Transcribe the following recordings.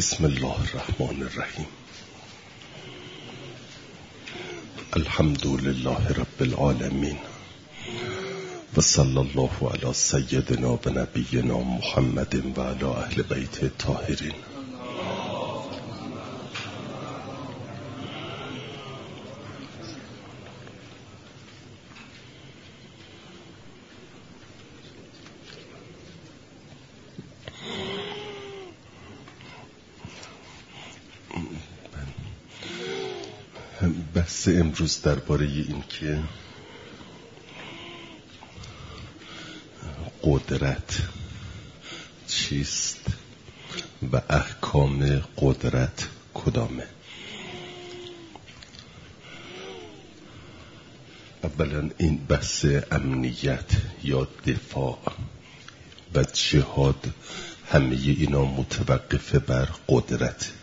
بسم الله الرحمن الرحیم. الحمد لله رب العالمین و صلی الله علی سیدنا و نبینا محمد و علی اهل بیت الطاهرین. بحث امروز درباره این که قدرت چیست و احکام قدرت کدامه. اولا این بحث امنیت یا دفاع و جهاد همه اینا متوقف بر قدرت.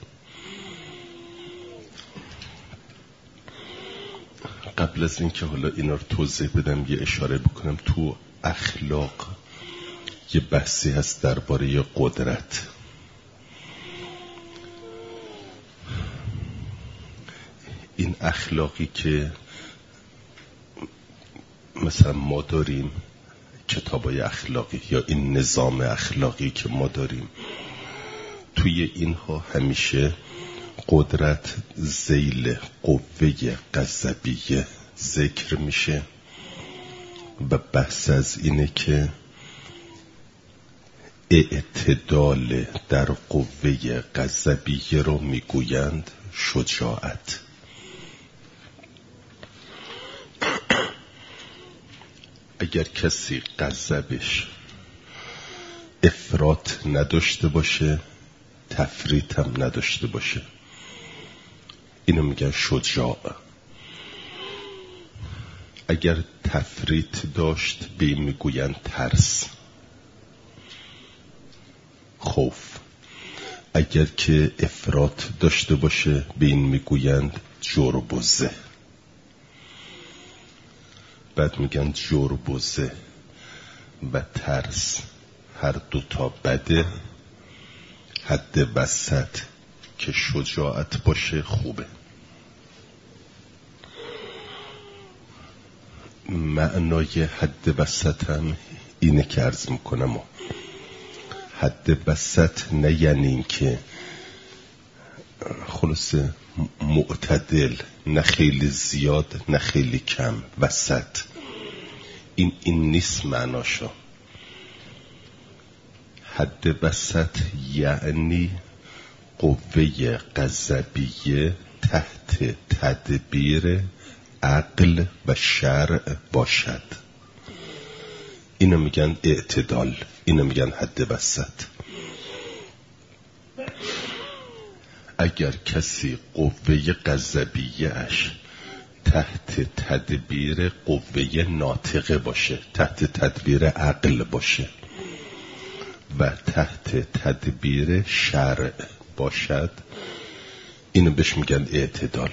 قبل از اینکه حالا اینا رو توضیح بدم یه اشاره بکنم تو اخلاق یه بحثی هست درباره قدرت. این اخلاقی که مثلا ما داریم، کتابای اخلاقی یا این نظام اخلاقی که ما داریم، توی اینها همیشه قدرت ذیل قوه غضبیه ذکر میشه و بحث از اینه که اعتدال در قوه غضبیه رو میگویند شجاعت. اگر کسی غضبش افراط نداشته باشه، تفریط هم نداشته باشه، اینو میگن شجاع. اگر تفریط داشت به این میگوین ترس، خوف. اگر که افراط داشته باشه به این میگویند جرب و زه. بعد میگن جرب و زه و ترس هر دوتا بده، حد وسط که شجاعت باشه خوبه. معنای حد وسط هم اینه که عرض میکنم، حد وسط نه یعنی این که خلاصه معتدل، نه خیلی زیاد نه خیلی کم، وسط. این نیست معناشو. حد وسط یعنی قوه غضبیه تحت تدبیر عقل و شرع باشد. اینو میگن اعتدال، اینو میگن حد وسط. اگر کسی قوه غضبیه اش تحت تدبیر قوه ناطقه باشه، تحت تدبیر عقل باشه و تحت تدبیر شرع باشد، اینو بهش میگن اعتدال.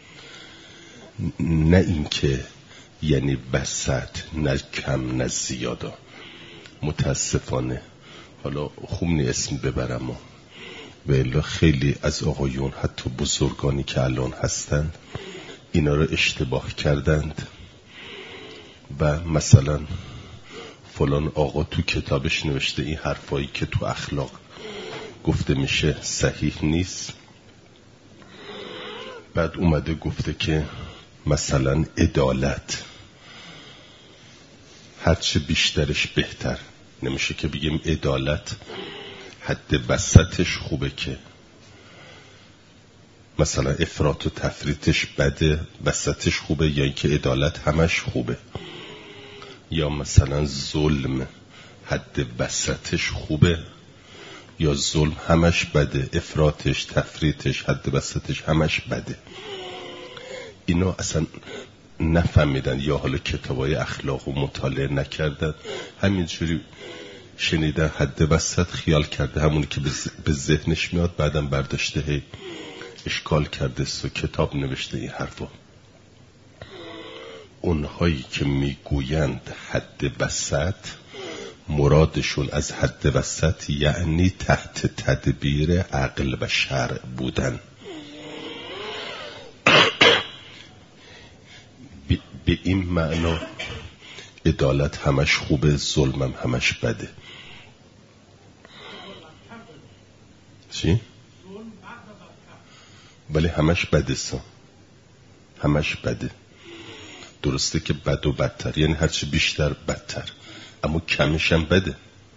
نه اینکه یعنی وسط، نه کم نه زیادا. متاسفانه حالا خوب نی اسم ببرم و الا خیلی از آقایون حتی بزرگانی که الان هستند اینا رو اشتباه کردند و مثلا فلان آقا تو کتابش نوشته این حرفایی که تو اخلاق گفته میشه صحیح نیست. بعد اومده گفته که مثلا عدالت هرچه بیشترش بهتر. نمیشه که بگیم عدالت حد وسطش خوبه، که مثلا افراط و تفریطش بده، وسطش خوبه، یا اینکه عدالت همش خوبه. یا مثلا ظلم حد وسطش خوبه، یا ظلم همش بده، افراطش تفریطش حد وسطش همش بده. اینو اصلا نفهمیدن، یا حالا کتابای اخلاق و مطالعه نکردن، همینجوری شنیدن حد وسط، خیال کرده همونی که به ذهنش میاد، بعدم برداشته هی اشکال کرده و کتاب نوشته این حرفا. اونهایی که میگویند حد وسط مرادشون از حد وسط یعنی تحت تدبیر عقل و شرع بودن. به این معنا عدالت همش خوبه، ظلمم همش بده. چی؟ ولی همش بده همش بده. درسته که بد و بدتر، یعنی هرچی بیشتر بدتر، اما کمش هم بده.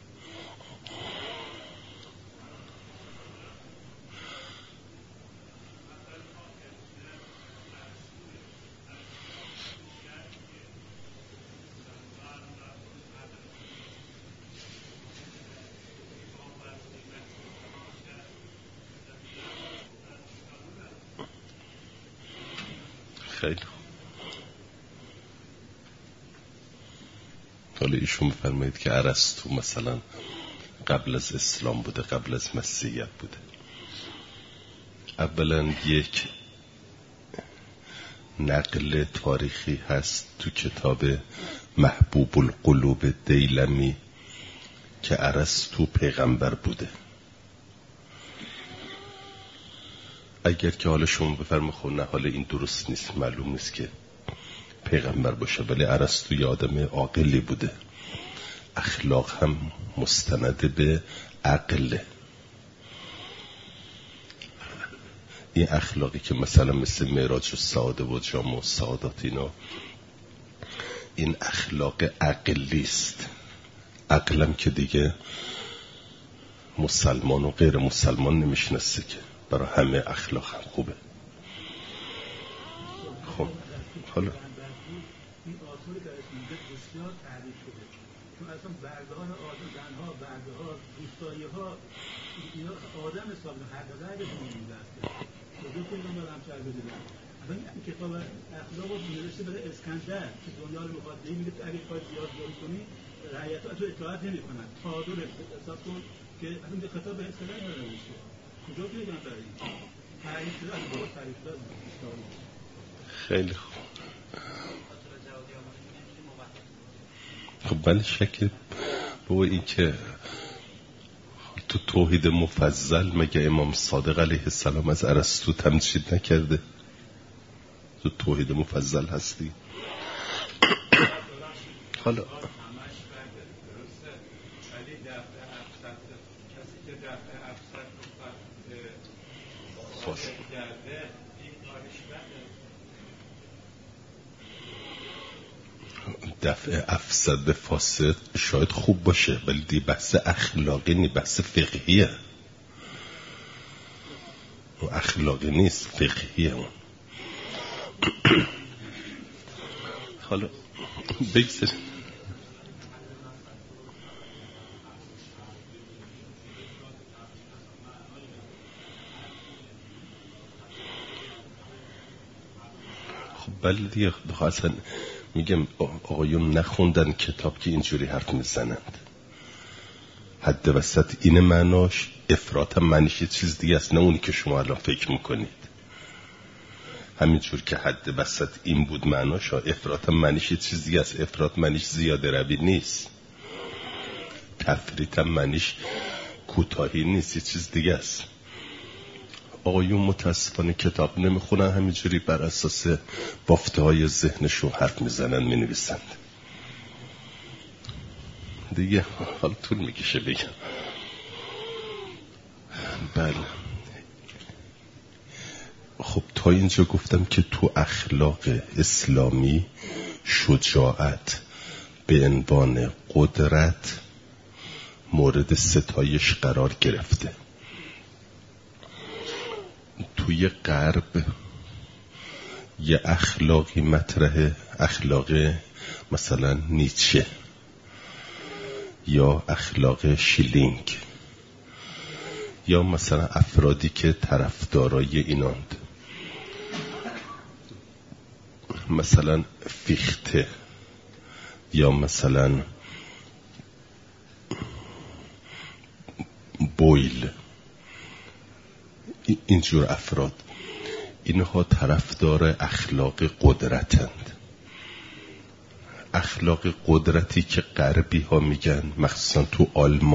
خیلی حالا ایشون بفرمایید که ارسطو مثلا قبل از اسلام بوده، قبل از مسیحیت بوده. اولا یک نقل تاریخی هست تو کتاب محبوب القلوب دیلمی که ارسطو پیغمبر بوده. اگر که حالا شما بفرمایید خب نه حالا این درست نیست، معلوم نیست که پیغمبر باشه، ولی ارسطو یه آدم عاقلی بوده، اخلاق هم مستند به عقل. این اخلاقی که مثلا مثل معراج السعاده و جامع السعادات اینا، این اخلاق عقلی است. عقلم که دیگه مسلمان و غیر مسلمان نمیشناسه که، برای همه اخلاق هم خوبه. خب حالا این آثاری که از اینجا بسیار تعریف شده، چون اصلا بردهان آدم، زنها، برده‌ها، روستایی‌ها، اینا آدم حساب هر درد زمین دسته. کجا کنیم ما همچنان بدونم. اصلا این کتاب اخلاق رو نوشته برای اسکندر که دنیا رو می‌خواد، میگه تو اگه کار زیاد جاری کنی رعیت‌ها تو اطاعت نمی‌کنن. تعادل حساب کن که اصلا این کتاب به اسکندر نوشته. کجا پیدا کردی؟ تعریف شده از بالا تعریف شده. خیلی خوب. خب ولی شکل با این که تو توحید مفضل مگه امام صادق علیه السلام از ارسطو تمجید نکرده؟ تو توحید مفضل هستی؟ حالا دفع افسد فاسد شاید خوب باشه، ولی دی بحث اخلاقی نیست، بحث فقهیه. اون اخلاقی نیست، فقهیه اون. حالا بگذاریم خب ولی دیگه اصلا میگم آقایون نخوندن کتاب که اینجوری حرف میزنند. حد وسط این معناش، افراط هم معنیش یه چیز دیگه است، نه اونی که شما الان فکر میکنید. همینجور که حد وسط این بود معناش، افراط هم معنیش یه چیز دیگه است. افراط معنیش زیاده روی نیست، تفریط هم معنیش کوتاهی نیست، یه چیز دیگه است. آقایون متاسفانه کتاب نمیخونن، همینجوری بر اساس بافته های ذهنشون حرف میزنن، مینویسند دیگه. حالا طول میکشه بگم. بله خب تا اینجا گفتم که تو اخلاق اسلامی شجاعت به عنوان قدرت مورد ستایش قرار گرفته. توی غرب یه اخلاقی مطرحه، اخلاق مثلا نیچه یا اخلاق شیلینگ یا مثلا افرادی که طرفدارای ایناند، مثلا فیخته یا مثلا بویل. اینجور افراد، اینها طرفدار اخلاق قدرتند. اخلاق قدرتی که غربی ها میگن، مخصوصا تو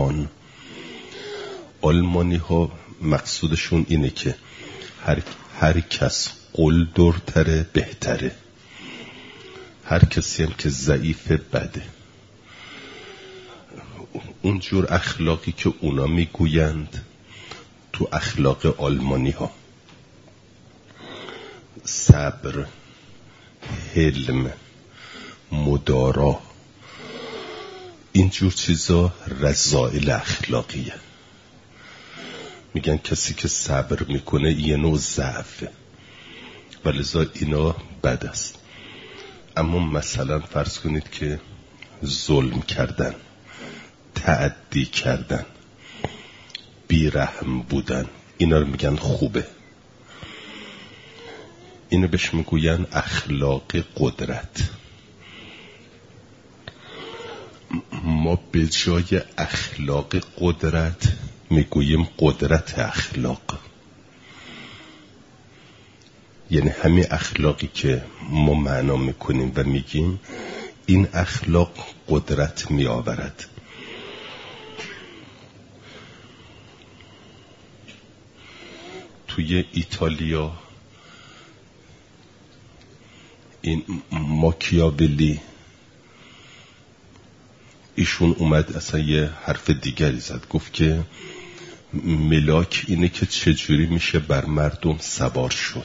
آلمانی ها مقصودشون اینه که هر کس قلدرتره بهتره، هر کسی هم که ضعیف بده. اونجور اخلاقی که اونا میگویند تو اخلاق آلمانی ها صبر، حلم، مدارا، اینجور چیزا رذائل اخلاقیه. میگن کسی که صبر میکنه یه نوع ضعفه و لذا اینا بد است. اما مثلا فرض کنید که ظلم کردن، تعدی کردن، بیرحم بودن، اینا رو میگن خوبه. اینو بهش میگوین اخلاق قدرت. ما به جای اخلاق قدرت میگوییم قدرت اخلاق. یعنی همین اخلاقی که ما معنا میکنیم و میگیم این اخلاق قدرت میآورد. توی ایتالیا این ماکیاولی ایشون اومد اصلا یه حرف دیگری زد، گفت که ملاک اینه که چجوری میشه بر مردم سوار شد.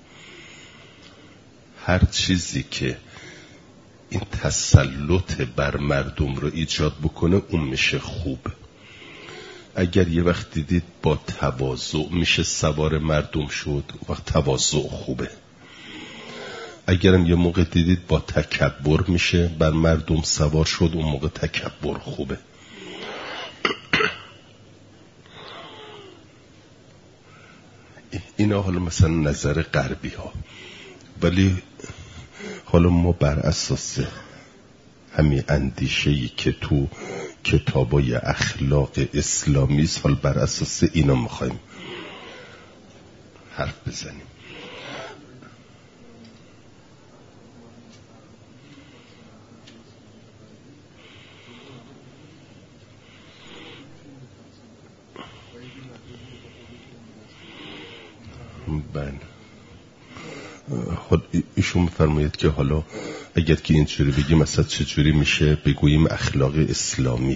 هر چیزی که این تسلط بر مردم رو ایجاد بکنه اون میشه خوب. اگر یه وقت دیدید با تواضع میشه سوار مردم شد، وقت تواضع خوبه. اگرم یه موقع دیدید با تکبر میشه بر مردم سوار شد، اون موقع تکبر خوبه. اینا حالا مثلا نظر غربی ها، ولی حالا ما بر اساس همین اندیشه‌ای که تو کتابای اخلاق اسلامی است، حالا بر اساس اینا میخوایم حرف بزنیم. حالا ایشون میفرماید که حالا اگر که اینجوری بگیم مثلا چجوری میشه بگوییم اخلاق اسلامی.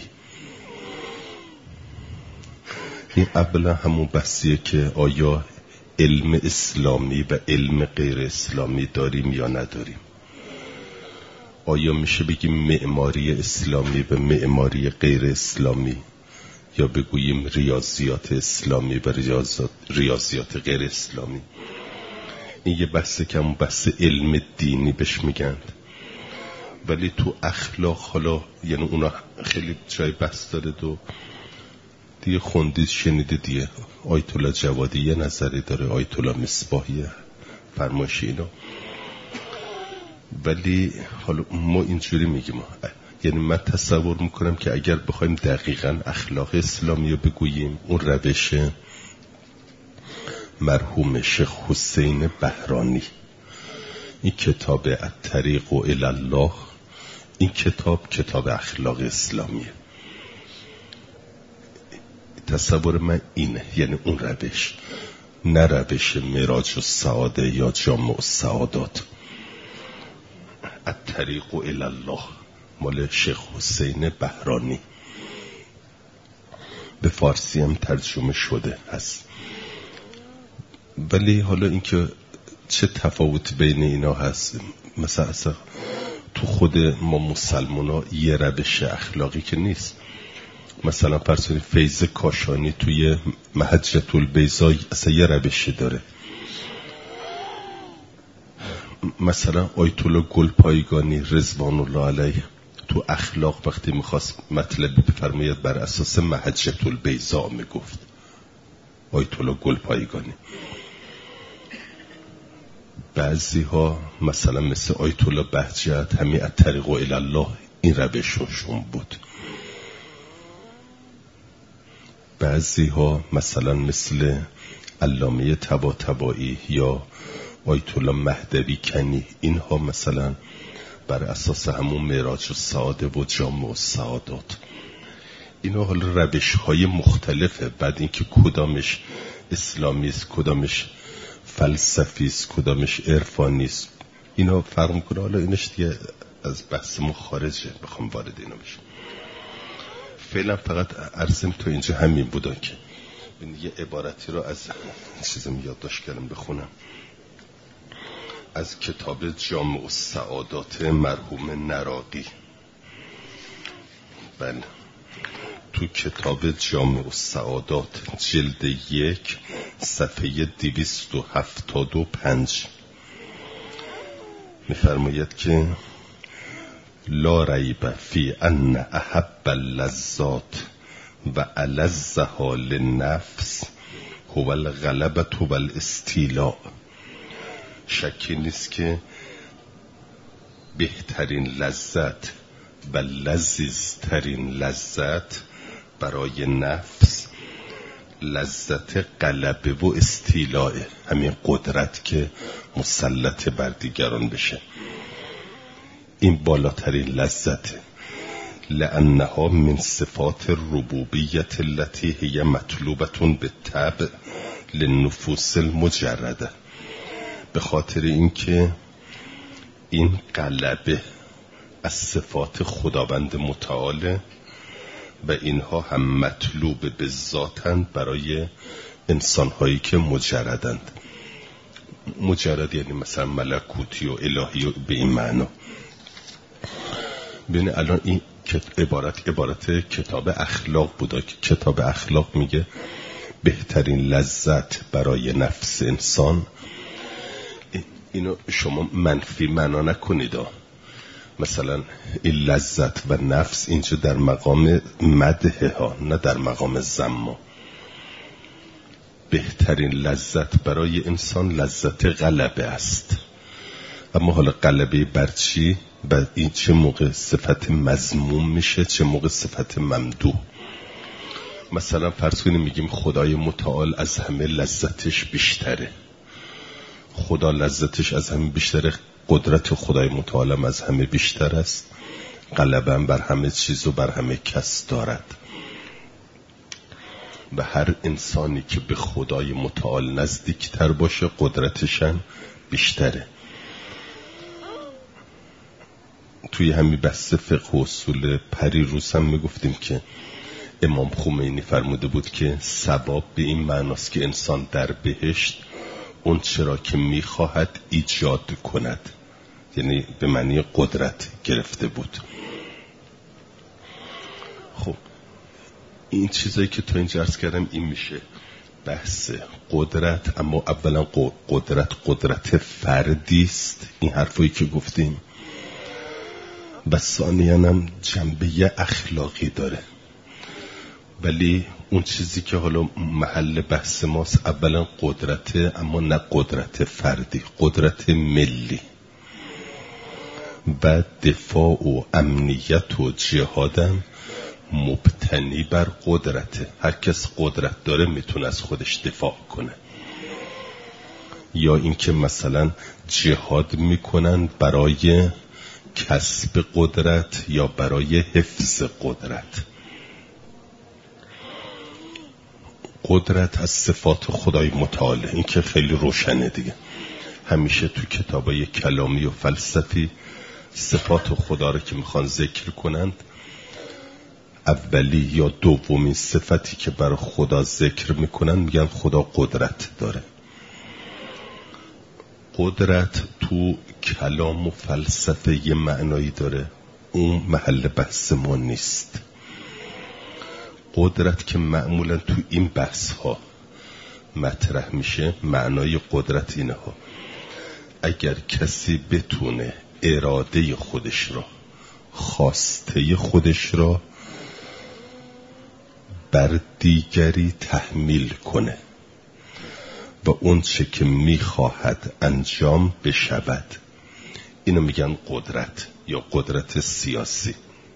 این اولا همون بحثیه که آیا علم اسلامی و علم غیر اسلامی داریم یا نداریم. آیا میشه بگیم معماری اسلامی و معماری غیر اسلامی، یا بگوییم ریاضیات اسلامی و ریاضیات غیر اسلامی. این یه بحثه که همون بحث علم دینی بهش میگن. ولی تو اخلاق حالا یعنی اونا خیلی جای بحث داره. دو دیگه خوندید شنیده دیگه، آیت الله جوادی یه نظری داره، آیت الله مصباحی فرمایشی اینا. ولی حالا ما اینجوری میگیم، یعنی من تصور میکنم که اگر بخوایم دقیقاً اخلاق اسلامی رو بگوییم، اون روش مرحوم شیخ حسین بهرانی، این کتاب الطریق الی الله، این کتاب اخلاق اسلامیه. تصور من اینه، یعنی اون روش، نه روش معراج السعاده یا جامع السعادات. الطریق الی الله مال شیخ حسین بهرانی، به فارسی هم ترجمه شده هست. ولی حالا اینکه چه تفاوت بین اینا هست، مثلا اصلا تو خود ما مسلمان ها یه روش اخلاقی که نیست. مثلا فرض فیض کاشانی توی محجة البیضا اصلا یه روشی داره. مثلا آیت الله گلپایگانی رضوان الله علیه تو اخلاق وقتی میخواست مطلبی بفرماید بر اساس محجة البیضا میگفت. آیت الله گلپایگانی. بعضی ها مثلا مثل آیت الله بهجت همین الطریق الی الله این روششون بود. بعضی ها مثلا مثل علامه طباطبایی یا آیت الله مهدوی کنی، اینها مثلا بر اساس همون معراج السعاده و جامع السعادات. اینا حالا روش های مختلفه، بعد اینکه کدامش اسلامی است، کدامش فلسفی است، کدامش عرفانی است، اینا فرق میکنه. حالا اینش دیگه از بحثمون خارجه، بخوام وارد اینا بشم. فعلا فقط عرضم تو اینجا همین بودن که یه عبارتی رو از چیزم یادداشت کردم بخونم از کتاب جامع السعادات مرحوم نراقی. بله، تو کتاب جامع السعادات جلد 1 صفحه 275 می‌فرماید که لا ریب فی ان احب اللذات و الذها للنفس هو الغلبة و الاستیلاء. شکی نیست که بهترین لذت و لذیذترین لذت برای نفس لذت غلبه و استیلاء، همین قدرت که مسلط بر دیگران بشه، این بالاترین لذته. لانها من صفات الربوبیت التي هي مطلوبة بالطبع للنفوس المجرده. به خاطر اینکه این غلبه از صفات خداوند متعاله و اینها هم مطلوب به ذاتند برای انسانهایی که مجردند. مجرد یعنی مثلا ملکوتی و الهی و به این معنا. ببین الان این عبارت کتاب اخلاق بوده که کتاب اخلاق میگه بهترین لذت برای نفس انسان. اینو شما منفی معنا نکنید. مثلا این لذت و نفس اینجا در مقام مدح ها، نه در مقام ذم. بهترین لذت برای انسان لذت غلبه است. اما حالا غلبه بر چی؟ بعد این چه موقع صفت مذموم میشه، چه موقع صفت ممدوح. مثلا فرض کنیم میگیم خدای متعال از همه لذتش بیشتره. خدا لذتش از همه بیشتره، قدرت خدای متعال هم از همه بیشتر است، غلبه بر همه چیز و بر همه کس دارد. و هر انسانی که به خدای متعال نزدیکتر باشه قدرتش هم بیشتره. توی همین بحث فقه و اصول پریروز هم میگفتیم که امام خمینی فرموده بود که ثواب به این معناست که انسان در بهشت اون چرا که میخواهد ایجاد کند، یعنی به معنی قدرت گرفته بود. خب این چیزایی که تا اینجا عرض کردم این میشه بحث قدرت. اما اولا قدرت فردی است، این حرفایی که گفتیم، و ثانیاً هم جنبه اخلاقی داره. ولی اون چیزی که حالا محل بحث ماست اولا قدرت، اما نه قدرت فردی، قدرت ملی. و دفاع و امنیت و جهادم مبتنی بر قدرته. هر کس قدرت داره میتونه از خودش دفاع کنه. یا اینکه مثلا جهاد میکنن برای کسب قدرت یا برای حفظ قدرت. قدرت از صفات خدای متعاله، این که خیلی روشنه دیگه. همیشه تو کتابای کلامی و فلسفی صفات خدا رو که میخوان ذکر کنند، اولی یا دومی صفتی که برای خدا ذکر میکنن میگن خدا قدرت داره. قدرت تو کلام و فلسفه یه معنایی داره، اون محل بحث ما نیست. قدرت که معمولا تو این بحث ها مطرح میشه، معنای قدرت اینه ها: اگر کسی بتونه اراده خودش را، خواسته خودش را بر دیگری تحمیل کنه و اون چه که میخواهد انجام بشود، اینو میگن قدرت یا قدرت سیاسی.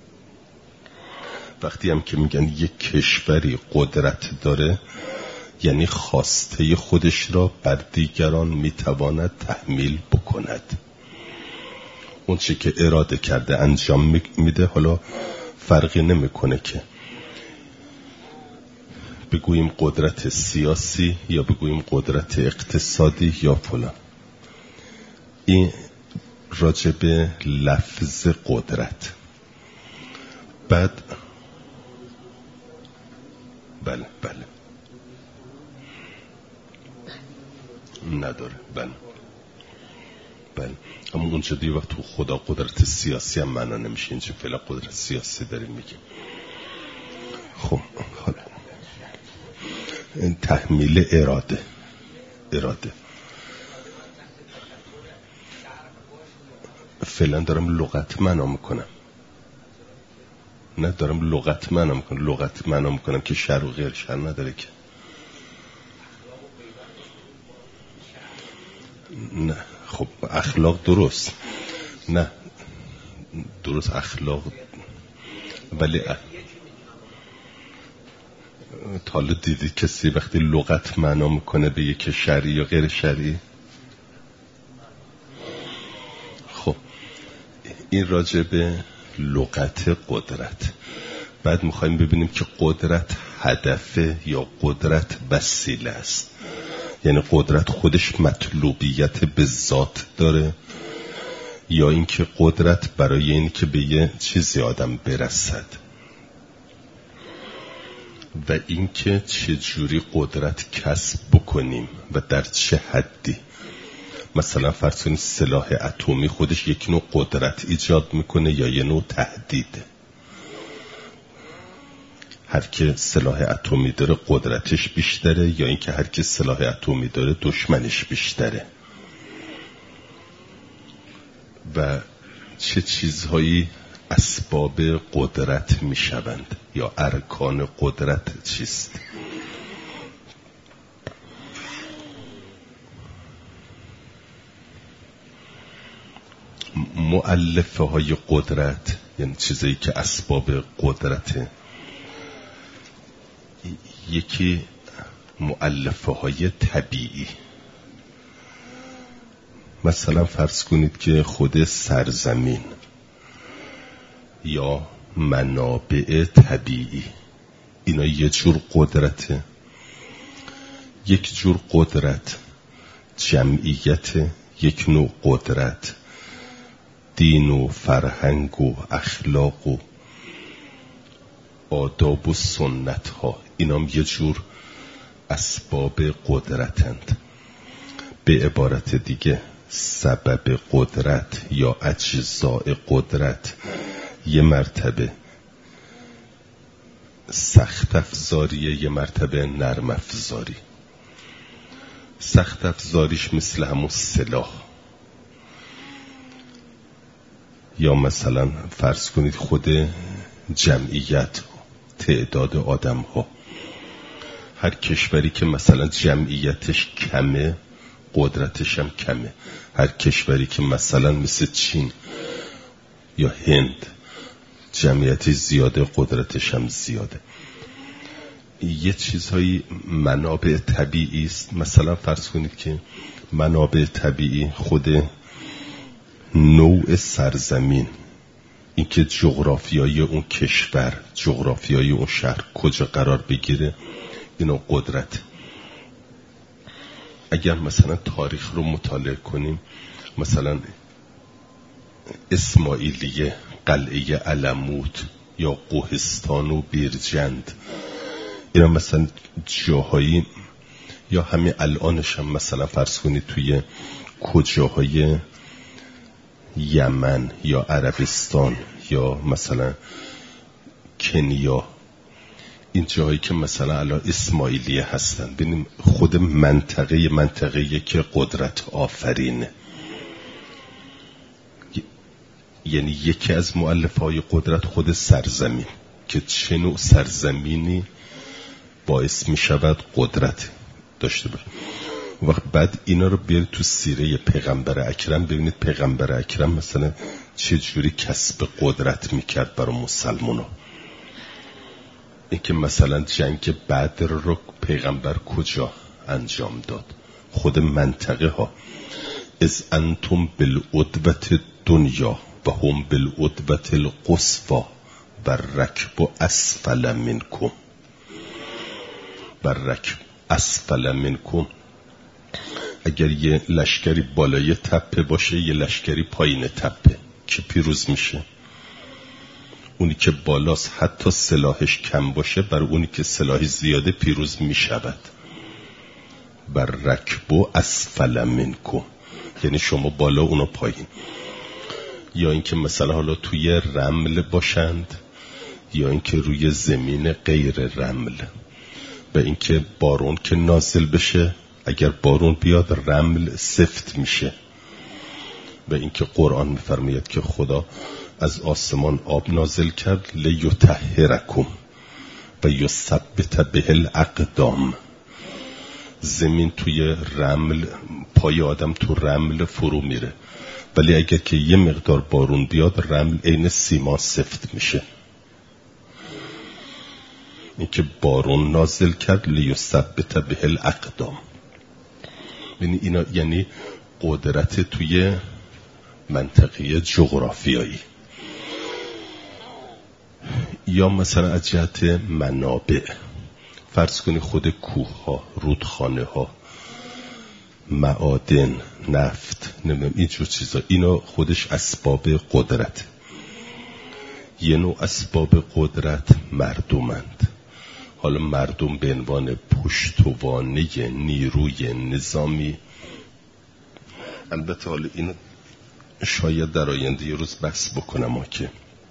وقتی هم که میگن یک کشوری قدرت داره، یعنی خواسته خودش را بر دیگران میتواند تحمیل بکند. اون چی که اراده کرده انجام میده. حالا فرقی نمیکنه که بگوییم قدرت سیاسی یا بگوییم قدرت اقتصادی یا فلان. این راجب لفظ قدرت. بعد بله نداره. بله اما اونجا دیگه وقت تو خدا قدرت سیاسی هم معنا نمیشه. اینجا فعلا قدرت سیاسی داریم میگیم. خب حالا تحمیل اراده فعلا دارم لغت معنا میکنم. نه دارم لغت معنا میکنم که شر و غیر شر نداره که. نه خب اخلاق درست، نه درست اخلاق، ولی حالا دیدی کسی وقتی لغت معنا میکنه به یک شرعی یا غیر شرعی؟ خب این راجع به لغت قدرت. بعد میخوایم ببینیم که قدرت هدف یا قدرت وسیله است. یعنی قدرت خودش مطلوبیت به ذات داره یا اینکه قدرت برای این که به یه چیزی آدم برسد و اینکه چه جوری قدرت کسب بکنیم و در چه حدی. مثلا فرض کنید سلاح اتمی خودش یک نوع قدرت ایجاد میکنه یا یه نوع تهدیده. هر که سلاح اتمی داره قدرتش بیشتره یا اینکه هر که سلاح اتمی داره دشمنش بیشتره. و چه چیزهایی اسباب قدرت میشوند یا ارکان قدرت چیست؟ مؤلفه های قدرت یعنی چیزایی که اسباب قدرته. یکی مؤلفه های طبیعی. مثلا فرض کنید که خود سرزمین یا منابع طبیعی، اینا یه جور قدرته. یک جور قدرت جمعیت، یک نوع قدرت دین و فرهنگ و اخلاق و آداب و سنت ها. اینام یه جور اسباب قدرتند. به عبارت دیگه سبب قدرت یا اجزاء قدرت یه مرتبه سخت افزاریه، یه مرتبه نرم افزاری. سخت افزاریش مثل همون سلاح. یا مثلا فرض کنید خود جمعیت، تعداد آدم ها. هر کشوری که مثلا جمعیتش کمه قدرتش هم کمه. هر کشوری که مثلا مثل چین یا هند جمعیتش زیاده قدرتش هم زیاده. یه چیزهایی منابع طبیعی است. مثلا فرض کنید که منابع طبیعی خود نوع سرزمین، اینکه جغرافیای اون کشور، جغرافیای اون شهر کجا قرار بگیره، اینا قدرت. اگر مثلا تاریخ رو مطالعه کنیم، مثلا اسماعیلیه، قلعه علموت یا کوهستان و بیرجند، اینا مثلا جاهایی، یا همین الانش هم مثلا فرض کنید توی کجاهای یمن یا عربستان یا مثلا کنیا، این جایی که مثلا الان اسماعیلیه هستن، ببینیم خود منطقه که قدرت آفرینه. یعنی یکی از مؤلفه‌های قدرت خود سرزمین، که چه نوع سرزمینی باعث می شود قدرت داشته باشه. وقت بعد اینا رو بیارید تو سیره پیغمبر اکرم، ببینید پیغمبر اکرم مثلا چه جوری کسب قدرت میکرد برای مسلمونا. این که مثلا جنگ بدر رو پیغمبر کجا انجام داد؟ خود منطقه ها. از انتم بالعدوة الدنیا و هم بالعدوة القصوى و الرکب اسفل منکم. و الرکب اسفل منکم، اگر یه لشکری بالای تپه باشه یه لشکری پایین تپه، که پیروز میشه؟ اونی که بالاست حتی سلاحش کم باشه بر اونی که سلاحش زیاده پیروز میشود. بر رکب اسفل منکم، یعنی شما بالا اونا پایین. یا اینکه مثلا حالا توی رمل باشند یا اینکه روی زمین غیر رمل. و اینکه بارون که نازل بشه، اگر بارون بیاد رمل سفت میشه. و اینکه قرآن میفرماید که خدا از آسمان آب نازل کرد لیطهرکم و یثبت به الاقدام. زمین توی رمل، پای آدم تو رمل فرو میره، ولی اگر که یه مقدار بارون بیاد رمل عین سیمان سفت میشه. این که بارون نازل کرد لیثبت به الاقدام. اینا یعنی قدرت توی منطقه جغرافیایی. یا مثلا از جهت منابع، فرض کنی خود کوه ها، رودخانه ها، معادن، نفت، نمیدونم اینجور چیزا، اینا خودش اسباب قدرت. یه نوع اسباب قدرت مردمند. حالا مردم به عنوان پشتوانه نیروی نظامی. البته حالا اینو شاید در آینده یه روز بحث بکنم که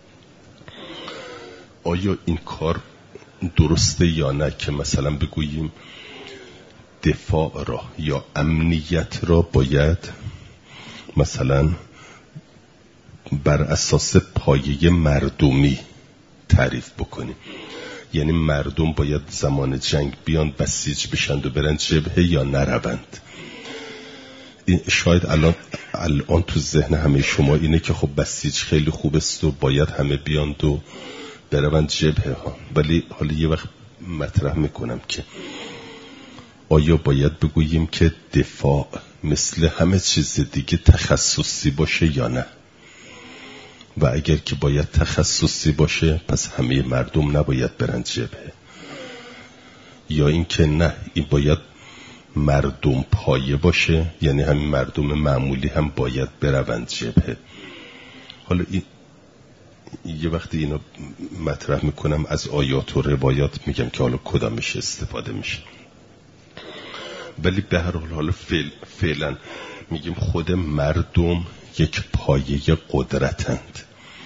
آیا این کار درسته یا نه، که مثلا بگوییم دفاع را یا امنیت را باید مثلا بر اساس پایه مردمی تعریف بکنیم. یعنی مردم باید زمان جنگ بیان بسیج بشند و برن جبهه یا نروند. این شاید الان تو ذهن همه شما اینه که خب بسیج خیلی خوب است و باید همه بیان و بروند جبهه ها. ولی حالا یه وقت مطرح میکنم که آیا باید بگوییم که دفاع مثل همه چیز دیگه تخصصی باشه یا نه؟ و اگر که باید تخصصی باشه پس همه مردم نباید برن جبهه. یا این که نه، این باید مردم پایه باشه، یعنی همین مردم معمولی هم باید بروند جبهه. حالا یه وقتی اینو مطرح میکنم از آیات و روایات میگم که حالا کدامش استفاده میشه. ولی به هر حال حالا فعلا میگیم خود مردم یک پایه قدرتند،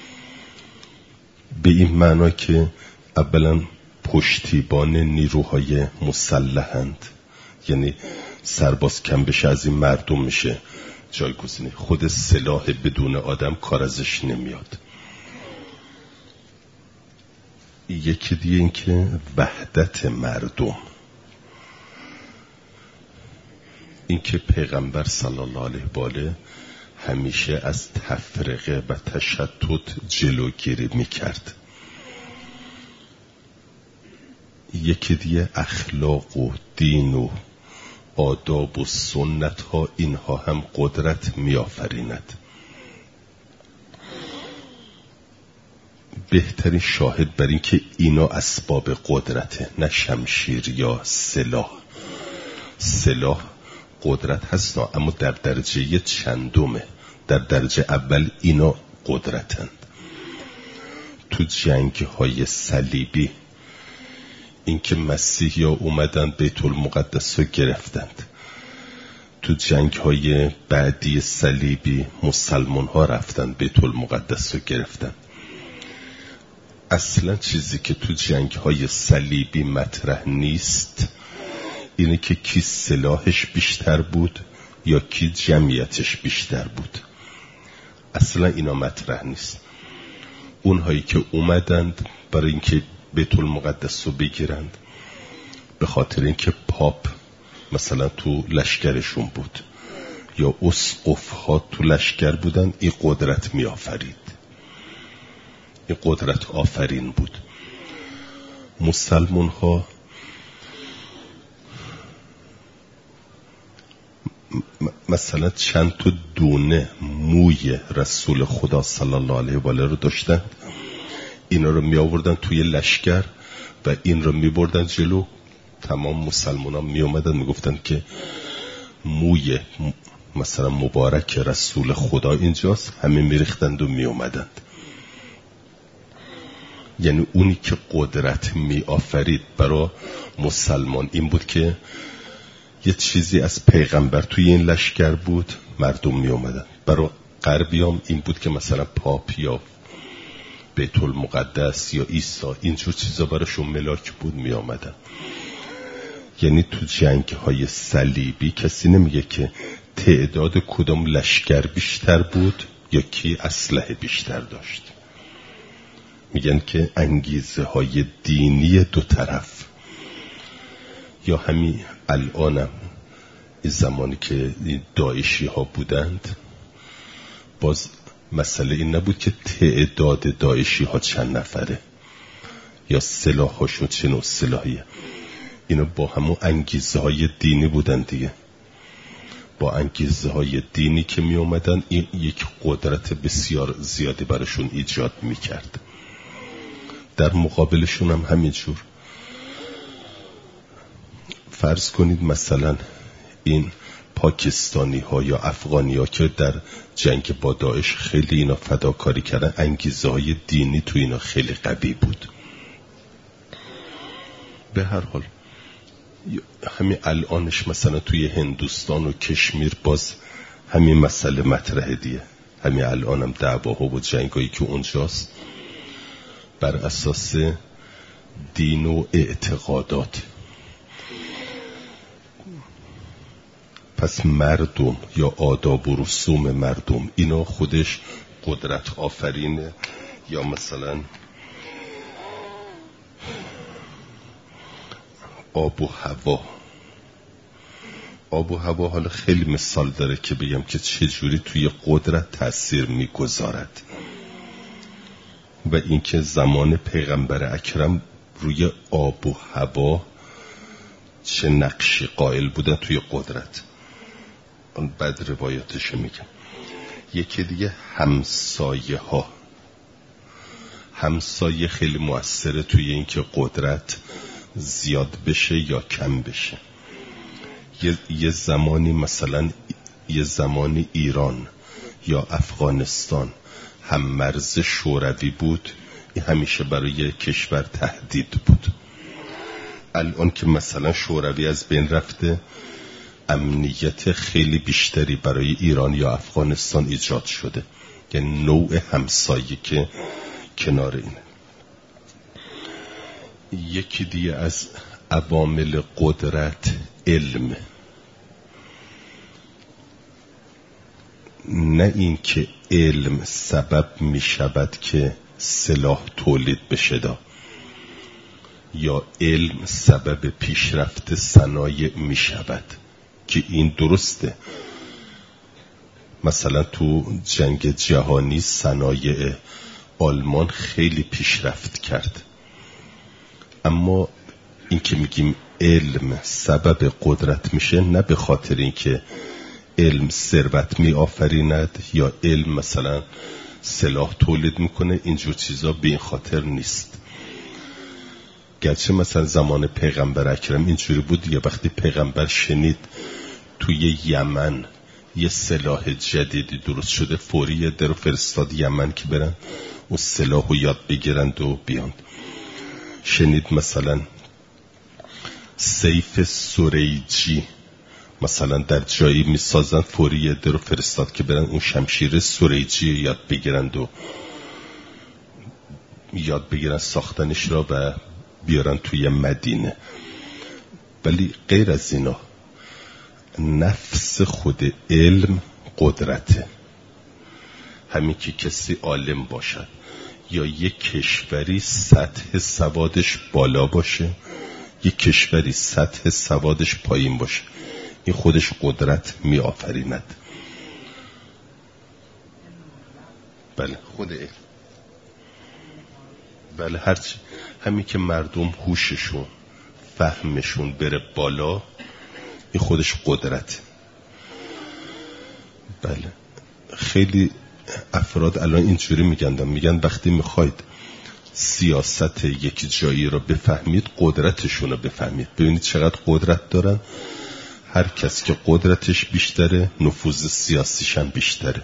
به این معنا که اولا پشتیبان نیروهای مسلحند، یعنی سرباز کم بشه از این مردم میشه جایگزینی. خود سلاح بدون آدم کار ازش نمیاد. یکی دیگه این که وحدت مردم، این که پیغمبر صلی الله علیه و آله همیشه از تفرقه و تشتت جلوگیری میکرد. یکی دیگه اخلاق و دین و آداب و سنت ها، اینها هم قدرت میآفریند. بهترین شاهد بر این که اینا اسباب قدرته، نه شمشیر یا سلاح. سلاح قدرت هست اما در درجه چندمه. در درجه اول اینا قدرتند. تو جنگ های صلیبی این که مسیحی ها اومدن بیت المقدس رو گرفتند. تو جنگ های بعدی صلیبی مسلمان ها رفتن بیت المقدس رو گرفتند. اصلا چیزی که تو جنگ های صلیبی مطرح نیست اینه که کی سلاحش بیشتر بود یا کی جمعیتش بیشتر بود. اصلا اینا مطرح نیست. اونهایی که اومدند برای اینکه بیت المقدس رو بگیرند به خاطر اینکه پاپ مثلا تو لشکرشون بود یا اسقف ها تو لشکر بودن، این قدرت می آفرید. این قدرت آفرین بود. مسلمان ها مثلا چند تا دونه موی رسول خدا صلی الله علیه و آله رو داشتن، اینا رو می آوردن توی لشکر و این رو می بردن جلو. تمام مسلمان ها می اومدن می گفتن که موی مثلا مبارک رسول خدا اینجاست، همه می ریختند و می اومدند. یعنی اونی که قدرت می آفرید برای مسلمان این بود که یه چیزی از پیغمبر توی این لشکر بود، مردم می اومدن. برای غربیام این بود که مثلا پاپ یا بیت المقدس یا عیسی اینجور چیزا براشون ملاک بود، می آمدن. یعنی تو جنگ های صلیبی کسی نمیگه که تعداد کدام لشکر بیشتر بود یا کی اسلحه بیشتر داشت، میگن که انگیزه های دینی دو طرف. یا همین الانم این زمانی که داعشی ها بودند، باز مسئله این نبود که تعداد داعشی ها چند نفره یا سلاح هاشون چه نوع سلاحیه، اینا با همون انگیزه های دینی بودن دیگه. با انگیزه های دینی که می اومدن این یک قدرت بسیار زیادی براشون ایجاد می کرد. در مقابلشون هم همینجور. فرض کنید مثلا این پاکستانی ها یا افغانی ها که در جنگ با داعش خیلی اینا فداکاری کردن، انگیزه های دینی تو اینا خیلی قوی بود. به هر حال همین الانش مثلا توی هندوستان و کشمیر باز همین مسئله مطرحه دیگه. همین الانم دعواها و جنگایی که اونجاست بر اساس دین و اعتقادات. پس مردم یا آداب و رسوم مردم اینا خودش قدرت آفرینه. یا مثلا آب و هوا حالا خیلی مثال داره که بگم که چجوری توی قدرت تأثیر میگذارد و اینکه زمان پیغمبر اکرم روی آب و هوا چه نقشی قائل بودن توی قدرت. اون بعد روایاتش میگم. یکی دیگه همسایه خیلی مؤثره توی اینکه قدرت زیاد بشه یا کم بشه. یه زمانی مثلا یه زمانی ایران یا افغانستان هم مرز شوروی بود، این همیشه برای کشور تهدید بود. الان که مثلا شوروی از بین رفته، امنیت خیلی بیشتری برای ایران یا افغانستان ایجاد شده. یعنی نوع همسایه که کنار اینه. یکی دیگه از عوامل قدرت علم. نه این که علم سبب می شود که سلاح تولید بشه یا علم سبب پیشرفت صنایع می شود که این درسته. مثلا تو جنگ جهانی صنایع آلمان خیلی پیشرفت کرد، اما این که میگیم علم سبب قدرت میشه، نه به خاطر اینکه علم ثروت می آفریند یا علم مثلا سلاح تولید میکنه، اینجور چیزا به این خاطر نیست. گرچه مثلا زمان پیغمبر اکرم اینجوری بود، یا وقتی پیغمبر شنید توی یمن یه سلاح جدیدی درست شده، فوری در فرستاد یمن که برن اون سلاح رو یاد بگیرند و بیاند. شنید مثلا سیف سریجی مثلا در جایی میسازن، فوری در فرستاد که برن اون شمشیر سریجی یاد بگیرند و یاد بگیرن ساختنش را و بیارن توی مدینه. ولی غیر از اینا نفس خود علم قدرته. همین که کسی عالم باشد یا یک کشوری سطح سوادش بالا باشه، یک کشوری سطح سوادش پایین باشه، این خودش قدرت می آفریند. بله خود علم. بله هرچی همین که مردم هوششون فهمشون بره بالا، این خودش قدرت. بله، خیلی افراد الان اینجوری میگن وقتی میخواید سیاست یک جایی رو بفهمید قدرتشون رو بفهمید. ببینید چقدر قدرت دارن. هر کس که قدرتش بیشتره نفوذ سیاسیش هم بیشتره.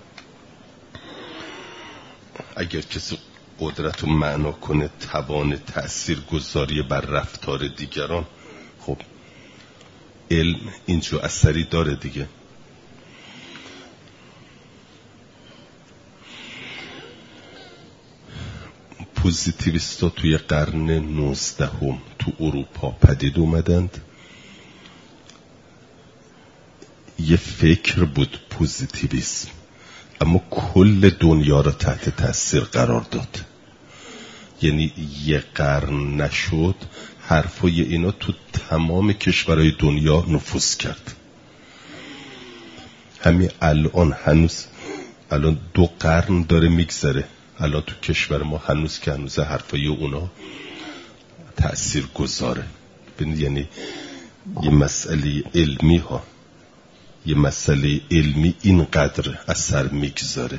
اگر کسی قدرت رو معنا کنه توان تأثیر گذاری بر رفتار دیگران، خب علم اینجا اثری داره دیگه. پوزیتیویستا توی قرن 19 تو اروپا پدید اومدند. یه فکر بود پوزیتیویسم، اما کل دنیا را تحت تاثیر قرار داد. یعنی یه قرن نشد حرفای اینا تو تمام کشورهای دنیا نفوذ کرد. همین الان 2 قرن داره میگذره، الان تو کشور ما هنوز حرفای اونا تأثیر گذاره. یعنی یه مسئله علمی اینقدر اثر میگذاره.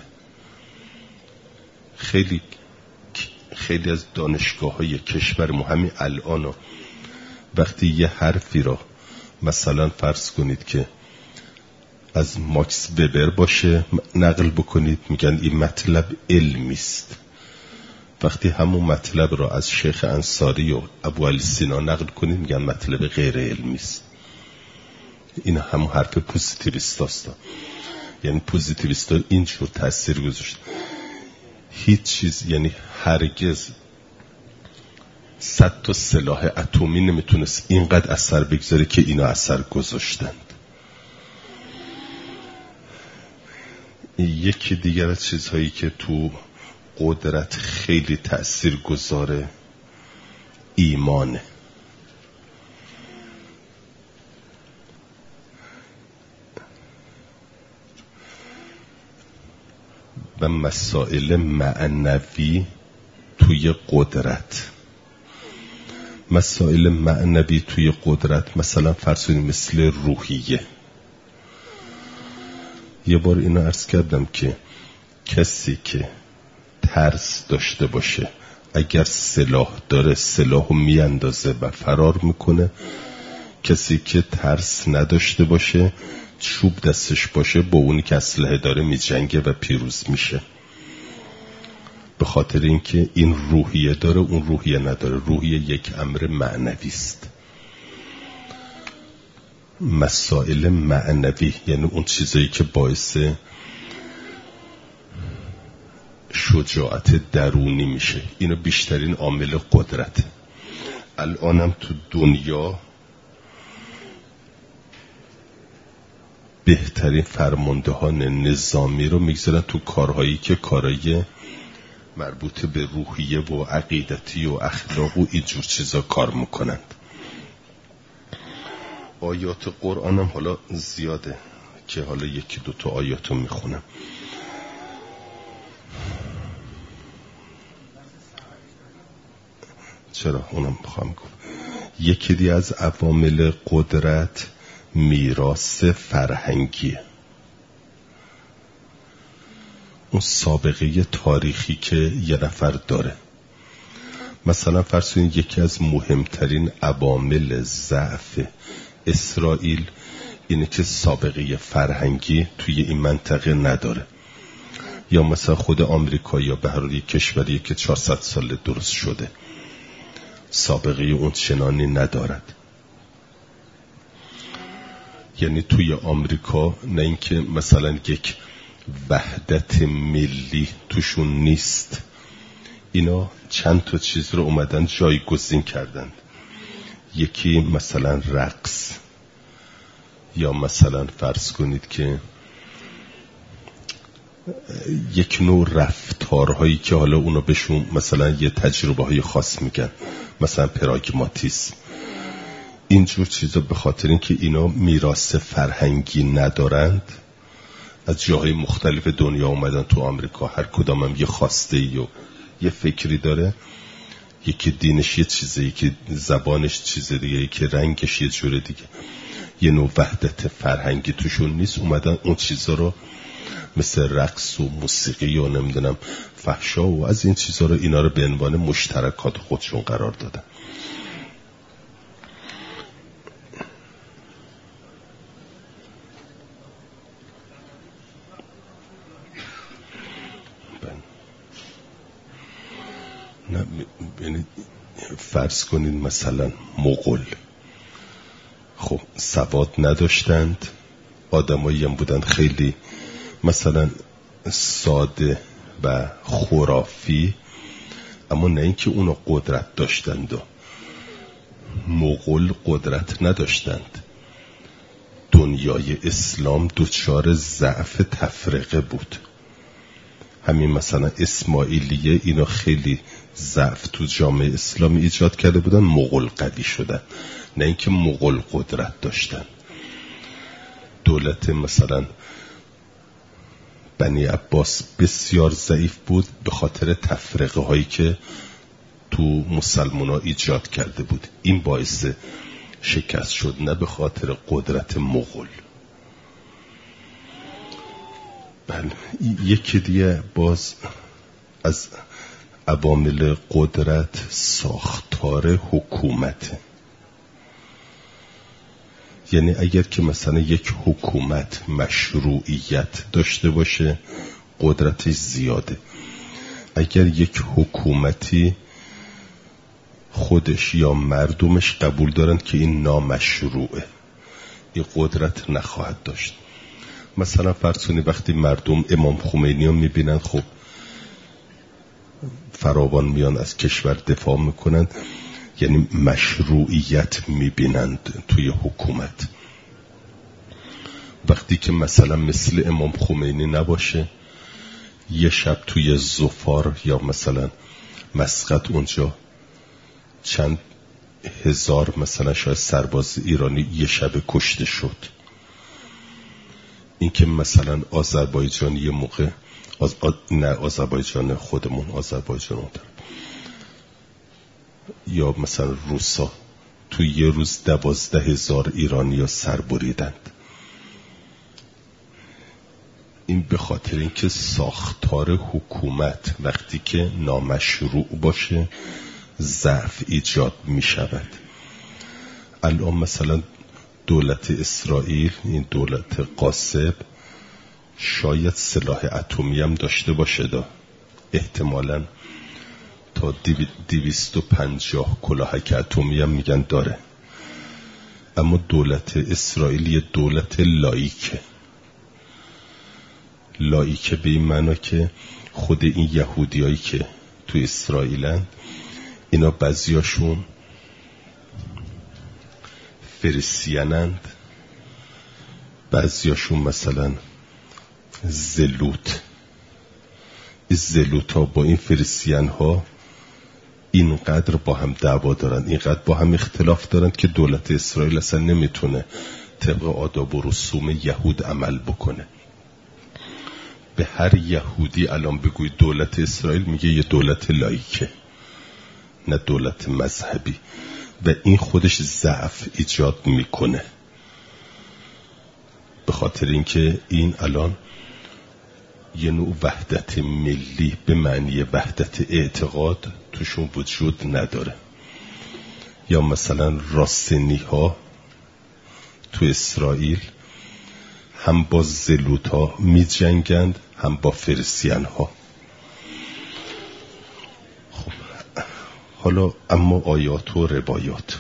خیلی از دانشگاه‌های کشور ما همین الان وقتی یه حرفی را مثلا فرض کنید که از ماکس وبر باشه نقل بکنید، میگن این مطلب علمی است. وقتی همون مطلب را از شیخ انصاری و ابو علی سینا نقل کنید میگن مطلب غیر علمی است. این همون حرف پوزیتیویست. یعنی پوزیتیویست اینجور تاثیر گذاشت. هیچ چیز، یعنی هرگز 100 تا سلاح اتمی نمیتونست اینقدر اثر بگذاره که اینا اثر گذاشتند. یکی دیگر از چیزهایی که تو قدرت خیلی تأثیر گذاره ایمانه. و مسائل معنوی توی قدرت. مسائل معنوی توی قدرت مثلا فرض کنید مثل روحیه. یه بار اینو عرض کردم که کسی که ترس داشته باشه اگر سلاح داره سلاحو میاندازه و فرار میکنه. کسی که ترس نداشته باشه چوب دستش باشه با اونی که اسلحه داره میجنگه و پیروز میشه. به خاطر اینکه این روحیه داره اون روحیه نداره. روحیه یک امر معنوی است. مسائل معنوی یعنی اون چیزایی که باعث شجاعت درونی میشه. اینو بیشترین عامل قدرت. الانم تو دنیا بهترین فرماندهان نظامی رو میگذارن تو کارهایی که کارهای مربوط به روحیه و عقیدتی و اخلاق و اینجور چیزا کار میکنند. آیات قرآن هم حالا زیاده که حالا 1-2 آیات رو میخونم. چرا اونم بخوام گفت. یکی دی از عوامل قدرت میراث فرهنگیه. اون سابقه تاریخی که یه نفر داره. مثلا فرض کنید یکی از مهمترین عوامل ضعف اسرائیل اینه که سابقه فرهنگی توی این منطقه نداره. یا مثلا خود آمریکا یا به هر حال یک کشوری که 400 سال درست شده سابقه اون چنانی ندارد. یعنی توی آمریکا نه اینکه مثلا یک وحدت ملی توشون نیست، اینا چند تا چیز رو اومدن جایگزین کردن. یکی مثلا رقص، یا مثلا فرض کنید که یک نوع رفتارهایی که حالا اونا بهشون مثلا یه تجربه های خاص میگن، مثلا پراگماتیسم، اینجور چیزا. به خاطر اینکه اینا میراث فرهنگی ندارند از جاهای مختلف دنیا اومدن تو آمریکا. هر کدام هم یه خواسته و یه فکری داره. یکی دینش یه چیزه، یکی زبانش چیزه دیگه، یکی رنگش یه جوره دیگه. یه نوع وحدت فرهنگی توشون نیست، اومدن اون چیزا رو مثل رقص و موسیقی و نمیدونم فحشا و از این چیزا رو اینا رو به عنوان مشترکات خودشون قرار دادن. نه یعنی فرض کنین مثلا مغول خب سواد نداشتند، آدمایی هم بودند خیلی مثلا ساده و خرافی، اما نه اینکه اونا قدرت داشتند و مغول قدرت نداشتند. دنیای اسلام دچار ضعف تفرقه بود. همین مثلا اسماعیلیه اینا خیلی ضعف تو جامعه اسلامی ایجاد کرده بودن، مغول قوی شدن، نه اینکه مغول قدرت داشتن. دولت مثلا بنی عباس بسیار ضعیف بود به خاطر تفرقه هایی که تو مسلمان ها ایجاد کرده بود. این باعث شکست شد، نه به خاطر قدرت مغول. بله یکی دیگه باز از عوامل قدرت ساختار حکومت. یعنی اگر که مثلا یک حکومت مشروعیت داشته باشه قدرتش زیاده. اگر یک حکومتی خودش یا مردمش قبول دارن که این نامشروعه، این قدرت نخواهد داشت. مثلا فرض کنید وقتی مردم امام خمینی رو میبینن خب فراوان میان از کشور دفاع میکنن، یعنی مشروعیت میبینند توی حکومت. وقتی که مثلا مثل امام خمینی نباشه، یه شب توی ظفار یا مثلا مسقط اونجا چند هزار مثلا شاید سرباز ایرانی یه شب کشته شد. این که مثلا آذربایجان یه موقع نه آذربایجان خودمون، آذربایجان اون طرف، یا مثلا روسا توی یه روز 12,000 ایرانی ها سر بریدند. این به خاطر اینکه ساختار حکومت وقتی که نامشروع باشه ضعف ایجاد می شود. الان مثلا دولت اسرائیل، این دولت غاصب، شاید سلاح اتمی هم داشته باشه، احتمالاً تا 250 کلاهک اتمی هم میگن داره، اما دولت اسرائیل یه دولت لایکه به این معنا که خود این یهودیایی که تو اسرائیلن اینا بعضیاشون فریسیانند، بعضیاشون مثلا زلوت. این زلوت ها با این فریسیان ها اینقدر با هم دعوا دارن، اینقدر با هم اختلاف دارن که دولت اسرائیل اصلا نمیتونه طبق آداب و رسوم یهود عمل بکنه. به هر یهودی الان بگوی دولت اسرائیل میگه یه دولت لایکه، نه دولت مذهبی، و این خودش ضعف ایجاد میکنه. به خاطر اینکه این الان یه نوع وحدت ملی به معنی وحدت اعتقاد توشون وجود نداره. یا مثلا راستنی ها تو اسرائیل هم با زلوت ها می جنگند هم با فریسیان ها. خب حالا اما آیات و روایات.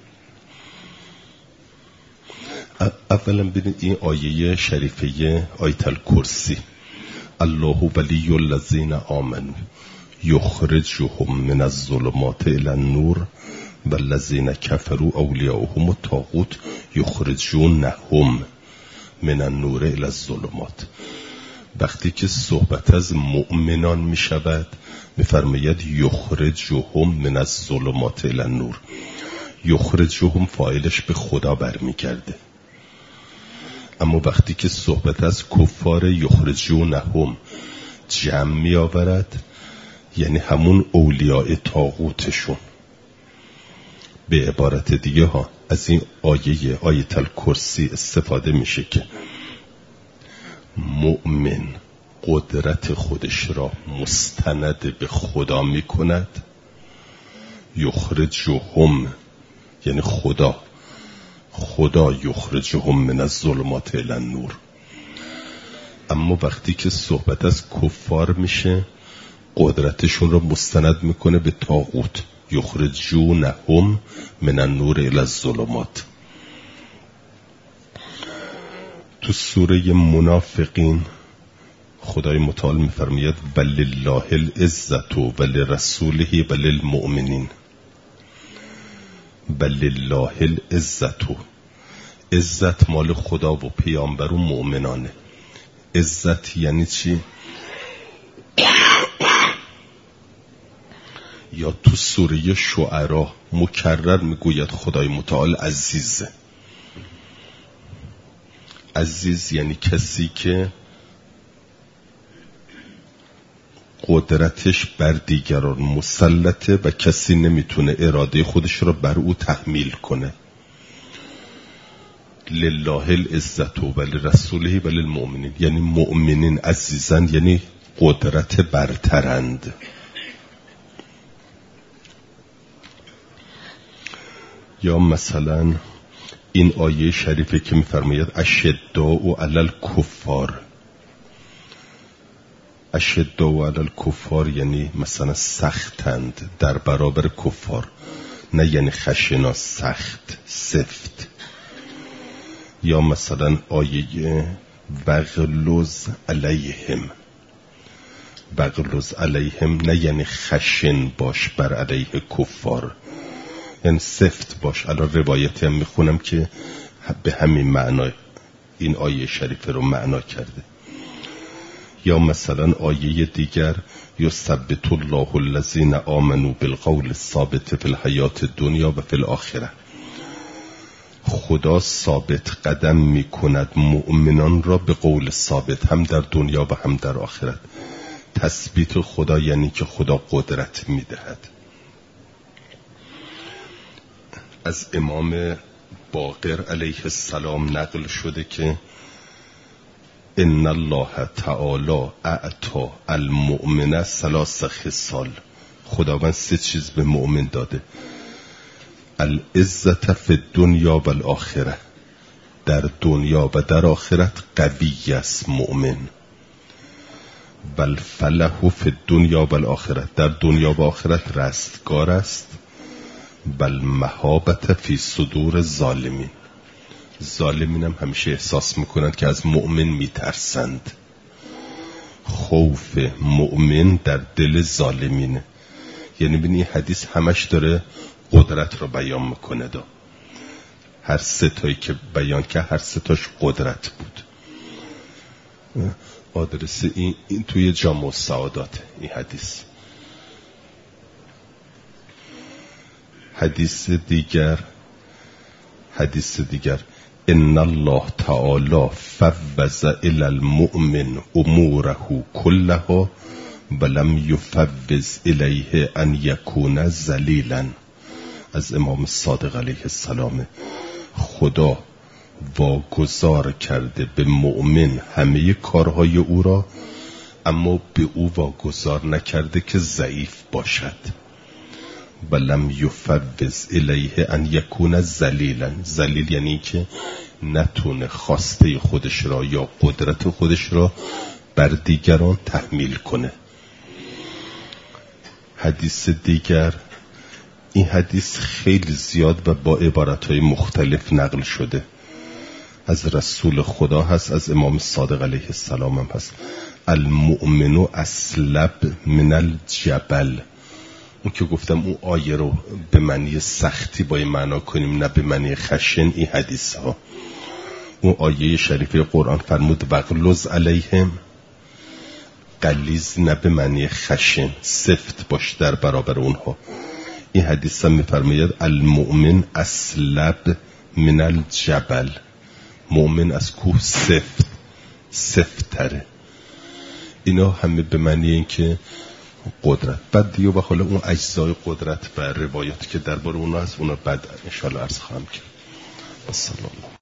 اولا ببینید این آیه شریفه آیت الکرسی، الله ولی الذین آمنوا یخرجهم من الظلمات الی النور والذین کفروا اولیاؤهم الطاغوت یخرجونهم من النور الی الظلمات. وقتی که صحبت از مؤمنان می شود می‌فرماید یخرجهم من الظلمات الی النور. یخرجهم فاعلش به خدا برمیگرده، اما وقتی که صحبت از کفار یخرجونهم جمع می آورد، یعنی همون اولیاء طاغوتشون. به عبارت دیگه ها از این آیت الکرسی استفاده میشه که مؤمن قدرت خودش را مستند به خدا میکند، یخرجهم، یعنی خدا یخرجهم من الظلمات الی النور. اما وقتی که صحبت از کفار میشه قدرتشون را مستند میکنه به طاغوت، یخرجونهم من النور الی الظلمات. تو سوره منافقین خدای متعال میفرماید ولله العزة ولرسوله وللمؤمنین. ولله العزة، عزت مال خدا و پیامبر و مؤمنانه. عزت یعنی چی؟ یا تو سوره شعرا مکرر میگوید خدای متعال عزیزه. عزیز یعنی کسی که قدرتش بر دیگران مسلطه و کسی نمیتونه اراده خودش را بر او تحمیل کنه. لله العزة ولرسوله وللمؤمنین، یعنی مؤمنین عزیزن، یعنی قدرت برترند. یا مثلا این آیه شریفه که میفرماید اشداء علی الکفار. اشداء علی الکفار یعنی مثلا سختند در برابر کفار، نه یعنی خشنا، سخت، سفت. یا مثلا آیه وغلظ علیهم. وغلظ علیهم نه یعنی خشن باش بر علیه کفار، یعنی سفت باش. الان روایتی هم میخونم که به همین معنا این آیه شریفه رو معنا کرده. یا مثلا آیه دیگر یثبت الله الذین آمنوا بالقول الثابت فی الحیات الدنیا و فی الاخره. خدا ثابت قدم میکند مؤمنان را به قول ثابت، هم در دنیا و هم در آخرت. تثبیت خدا یعنی که خدا قدرت میدهد. از امام باقر علیه السلام نقل شده که ان الله تعالی اعطى المؤمن 3 خصال. خداوند 3 چیز به مؤمن داده. العزة فی الدنیا و الاخره، در دنیا و در آخرت قوی است مؤمن. و الفلاح فی الدنیا و الاخره، در دنیا و آخرت رستگار است. و المهابة فی صدور الظالمین، ظالمین هم همیشه احساس میکنند که از مؤمن میترسند. خوف مؤمن در دل ظالمینه. یعنی ببین این حدیث همش داره قدرت رو بیان میکنه. هر 3 تایی که بیان که هر 3 تاش قدرت بود. آدرس این توی جامع السعادات این حدیث. حدیث دیگر ان الله تعالی فوض الی المؤمن اموره كلها ولم یفوض الیه ان یکون ذلیلا. از امام صادق علیه السلام. خدا واگذار کرده به مؤمن همه کارهای او را، اما به او واگذار نکرده که ضعیف باشد. ولم یفوض الیه ان یکون ذلیلا. ذلیل یعنی که نتونه خواسته خودش را یا قدرت خودش را بر دیگران تحمیل کنه. حدیث دیگر، این حدیث خیلی زیاد و با عبارتهای مختلف نقل شده. از رسول خدا هست، از امام صادق علیه السلام هم هست. المؤمن اسلب من الجبل. اون که گفتم اون آیه رو به معنی سختی باید معنا کنیم، نه به معنی خشن. این حدیث ها، اون آیه شریفه قرآن فرمود وغلظ علیهم، غلیظ نه به معنی خشن، سفت باش در برابر اونها. این حدیث هم میفرماید المؤمن اسلب من الجبل. مؤمن از کوه سفت تره. اینا همه به معنی این که قدرت. بعد دیگه به حال اون اجزای قدرت و روایاتی که درباره اونها هست، اونا بعد انشالله عرض خواهم کرد. السلام.